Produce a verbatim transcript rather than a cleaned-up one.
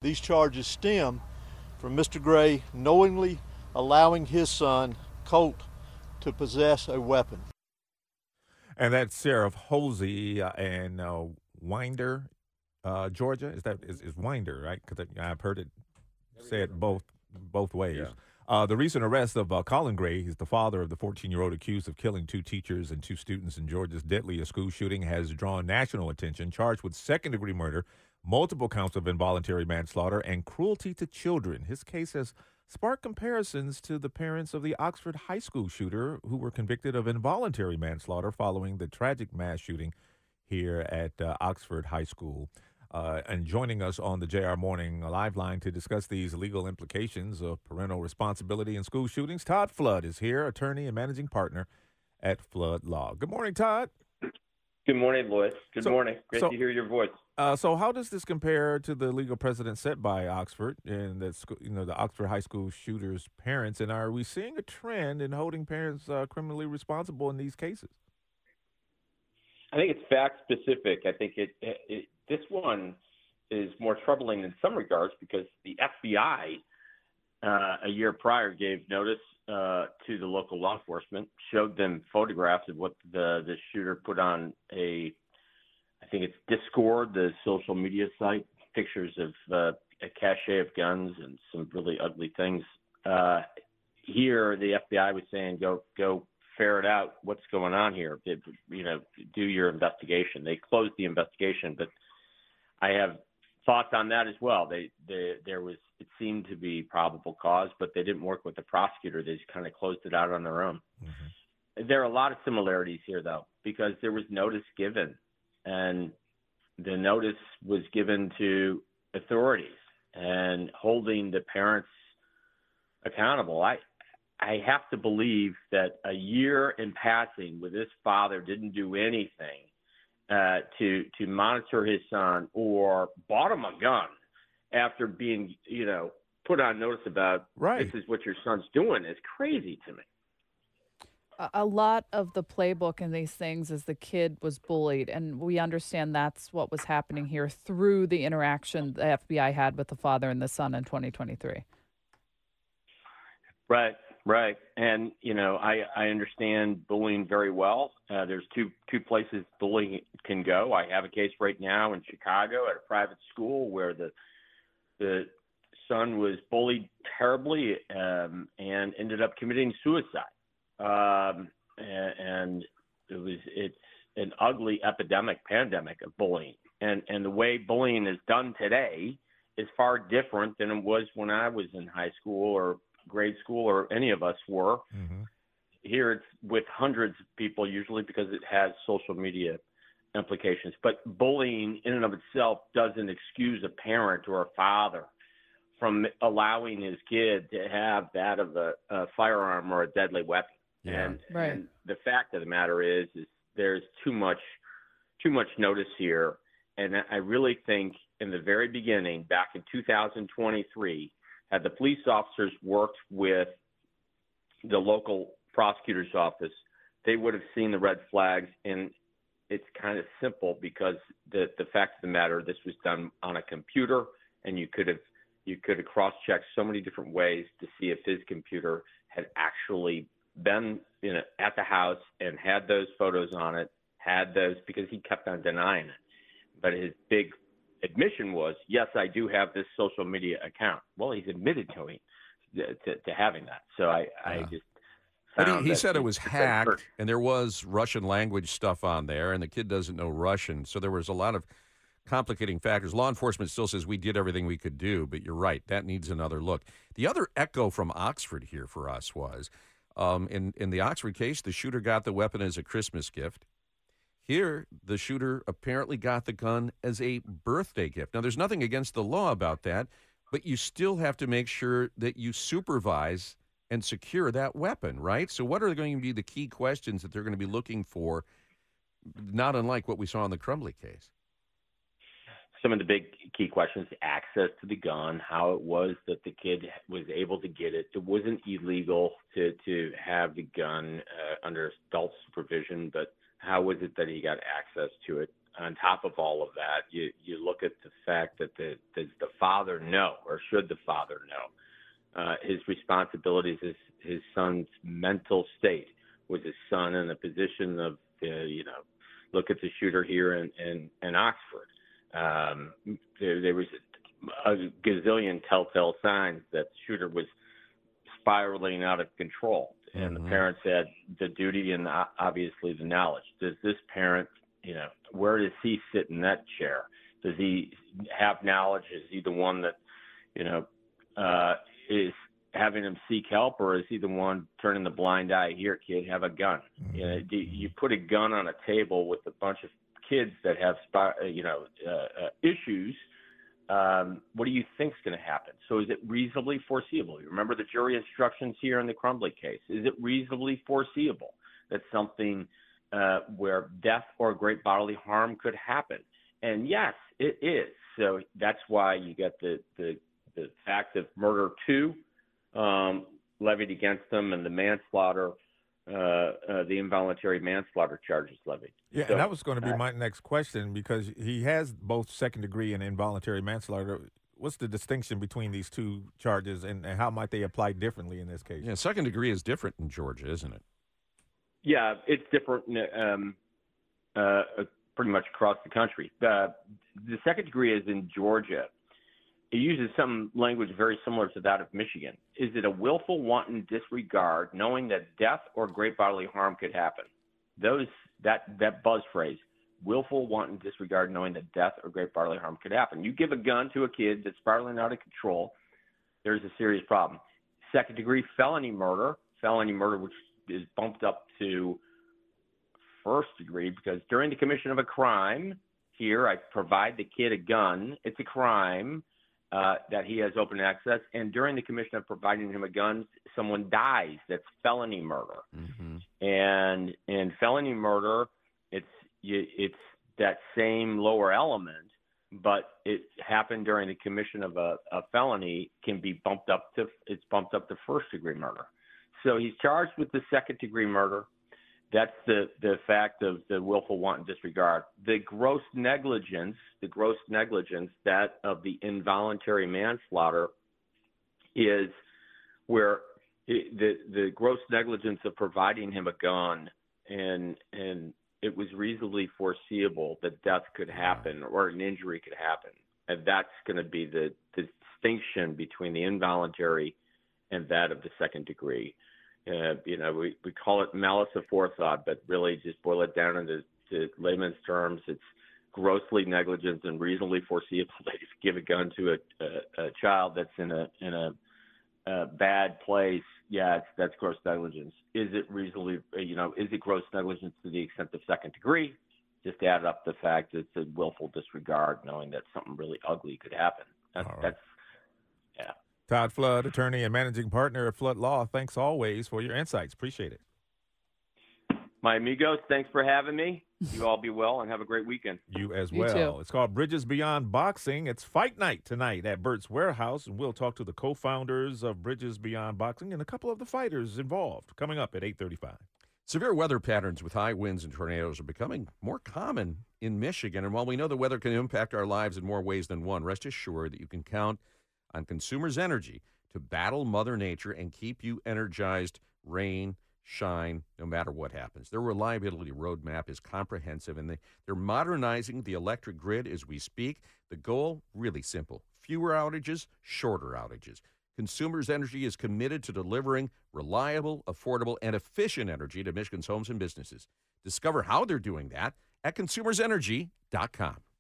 These charges stem from Mister Gray knowingly allowing his son, Colt, to possess a weapon. And that's Sheriff Hosey uh, and uh, Winder, uh, Georgia. Is that is, is Winder, right? Because I've heard it said both both ways. Yeah. Uh, the recent arrest of uh, Colin Gray, he's the father of the fourteen-year-old accused of killing two teachers and two students in Georgia's deadliest school shooting, has drawn national attention. Charged with second-degree murder, multiple counts of involuntary manslaughter, and cruelty to children. His case has sparked comparisons to the parents of the Oxford High School shooter who were convicted of involuntary manslaughter following the tragic mass shooting here at uh, Oxford High School. Uh, and joining us on the J R Morning Live Line to discuss these legal implications of parental responsibility in school shootings, Todd Flood is here, attorney and managing partner at Flood Law. Good morning, Todd. Good morning, Louis. Good So- morning. Great so- to hear your voice. Uh, so, how does this compare to the legal precedent set by Oxford and the scho- you know the Oxford High School shooters' parents? And are we seeing a trend in holding parents uh, criminally responsible in these cases? I think it's fact specific. I think it, it, it this one is more troubling in some regards because the F B I uh, a year prior gave notice uh, to the local law enforcement, showed them photographs of what the the shooter put on a, I think it's Discord, the social media site, pictures of uh, a cache of guns and some really ugly things. Uh, here, the F B I was saying, go go ferret out what's going on here. It, you know, do your investigation. They closed the investigation, but I have thoughts on that as well. They, they there was it seemed to be probable cause, but they didn't work with the prosecutor. They just kind of closed it out on their own. Mm-hmm. There are a lot of similarities here, though, because there was notice given, and the notice was given to authorities and holding the parents accountable. I I have to believe that a year in passing where this father didn't do anything uh, to to monitor his son or bought him a gun after being, you know, put on notice about Right. this is what your son's doing is crazy to me. A a lot of the playbook in these things is the kid was bullied, and we understand that's what was happening here through the interaction the F B I had with the father and the son in twenty twenty-three. Right, right. And, you know, I, I understand bullying very well. Uh, there's two two places bullying can go. I have a case right now in Chicago at a private school where the the son was bullied terribly um, and ended up committing suicide. Um, and, and it was it's an ugly epidemic, pandemic of bullying. And, and the way bullying is done today is far different than it was when I was in high school or grade school or any of us were. Mm-hmm. Here it's with hundreds of people usually because it has social media implications. But bullying in and of itself doesn't excuse a parent or a father from allowing his kid to have that of a, a firearm or a deadly weapon. Yeah. And, Right. and the fact of the matter is, is there's too much, too much notice here. And I really think in the very beginning, back in two thousand twenty-three, had the police officers worked with the local prosecutor's office, they would have seen the red flags. And it's kind of simple because the, the fact of the matter, this was done on a computer, and you could have you could have cross-checked so many different ways to see if his computer had actually been you know, at the house and had those photos on it, had those, because he kept on denying it. But his big admission was, yes, I do have this social media account. Well, he's admitted to it, to, to having that. So I, I Yeah. just But found he, he that said it the- was that hacked, hurt. and there was Russian language stuff on there, and the kid doesn't know Russian. So there was a lot of complicating factors. Law enforcement still says we did everything we could do, but you're right. That needs another look. The other echo from Oxford here for us was, um, in, in the Oxford case, the shooter got the weapon as a Christmas gift. Here, the shooter apparently got the gun as a birthday gift. Now, there's nothing against the law about that, but you still have to make sure that you supervise and secure that weapon, right? So what are going to be the key questions that they're going to be looking for, not unlike what we saw in the Crumbly case? Some of the big key questions: access to the gun, how it was that the kid was able to get it. It wasn't illegal to, to have the gun uh, under adult supervision, but how was it that he got access to it? on top of all of that, you, you look at the fact that the, does the father know, or should the father know, uh, his responsibilities, his, his son's mental state? Was his son in a position of, uh, you know, look at the shooter here in, in, in Oxford. Um, there, there was a, a gazillion telltale signs that the shooter was spiraling out of control. And Mm-hmm. the parents had the duty and uh, obviously the knowledge. Does this parent, you know, where does he sit in that chair? Does he have knowledge? Is he the one that, you know, uh, is having him seek help, or is he the one turning the blind eye? Here, kid, have a gun. Mm-hmm. You know, do you put a gun on a table with a bunch of kids that have, you know, uh, uh, issues. Um, what do you think is going to happen? So is it reasonably foreseeable? You remember the jury instructions here in the Crumbly case. Is it reasonably foreseeable that something uh, where death or great bodily harm could happen? And yes, it is. So that's why you get the, the, the fact of murder two um, levied against them, and the manslaughter, uh, uh, the involuntary manslaughter charges levied. Yeah, So, and that was going to be uh, my next question, because he has both second degree and involuntary manslaughter. What's the distinction between these two charges, and, and how might they apply differently in this case? Yeah, second degree is different in Georgia, isn't it? Yeah, it's different um, uh, pretty much across the country. Uh, the second degree is in Georgia. It uses some language very similar to that of Michigan. Is it a willful, wanton disregard, knowing that death or great bodily harm could happen? Those that that buzz phrase, willful, wanton disregard, knowing that death or great bodily harm could happen. You give a gun to a kid that's spiraling out of control, there's a serious problem. Second degree felony murder, felony murder which is bumped up to first degree, because during the commission of a crime, here I provide the kid a gun. It's a crime. Uh, that he has open access, and during the commission of providing him a gun, someone dies. That's felony murder. Mm-hmm. And in felony murder, it's you, it's that same lower element, but it happened during the commission of a, a felony can be bumped up to it's bumped up to first degree murder. So he's charged with the second degree murder. That's the, the fact of the willful, wanton disregard. The gross negligence, the gross negligence, that of the involuntary manslaughter, is where it, the the gross negligence of providing him a gun, and and it was reasonably foreseeable that death could happen or an injury could happen, and that's going to be the, the distinction between the involuntary and that of the second degree. Uh, you know, we, we call it malice aforethought, but really just boil it down into to layman's terms, it's grossly negligent and reasonably foreseeable that if you give a gun to a, a, a child that's in a in a, a bad place, yeah, it's, that's gross negligence. Is it reasonably, you know, is it gross negligence to the extent of second degree? Just add up the fact that it's a willful disregard, knowing that something really ugly could happen. That's, All right. that's yeah. Todd Flood, attorney and managing partner at Flood Law, thanks always for your insights. Appreciate it. My amigos, thanks for having me. You all be well and have a great weekend. You as You well. too. It's called Bridges Beyond Boxing. It's fight night tonight at Burt's Warehouse, and we'll talk to the co-founders of Bridges Beyond Boxing and a couple of the fighters involved coming up at eight thirty-five. Severe weather patterns with high winds and tornadoes are becoming more common in Michigan. And while we know the weather can impact our lives in more ways than one, rest assured that you can count on Consumers Energy to battle Mother Nature and keep you energized, rain, shine, no matter what happens. Their reliability roadmap is comprehensive, and they, they're modernizing the electric grid as we speak. The goal, really simple: fewer outages, shorter outages. Consumers Energy is committed to delivering reliable, affordable, and efficient energy to Michigan's homes and businesses. Discover how they're doing that at consumers energy dot com.